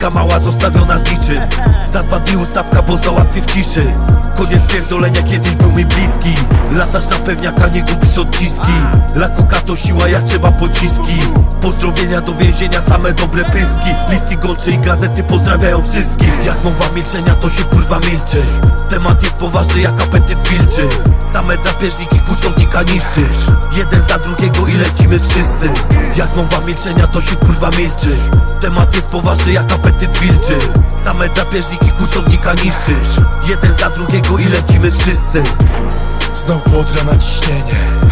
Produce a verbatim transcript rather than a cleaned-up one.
Za mała, zostawiona z niczym. Za dwa dni ustawka, bo załatwię w ciszy. Koniec pierdolenia, kiedyś był mi bliski. Latasz na pewniaka, nie gubisz odciski. La coca to siła, jak trzeba pociski. Pozdrowienia do więzienia, same dobre pyski. Listy gończe i gazety pozdrawiają wszystkich. Jak mowa milczenia, to się kurwa milczy. Temat jest poważny jak apetyt wilczy. Same drapieżniki, kłusownika niszczysz. Jeden za drugiego i lecimy wszyscy. Jak mowa milczenia, to się kurwa milczy. Temat jest poważny jak apetyt wilczy. Same drapieżniki, kłusownika niszczysz. Jeden za drugiego i lecimy wszyscy. Znowu od rana ciśnienie.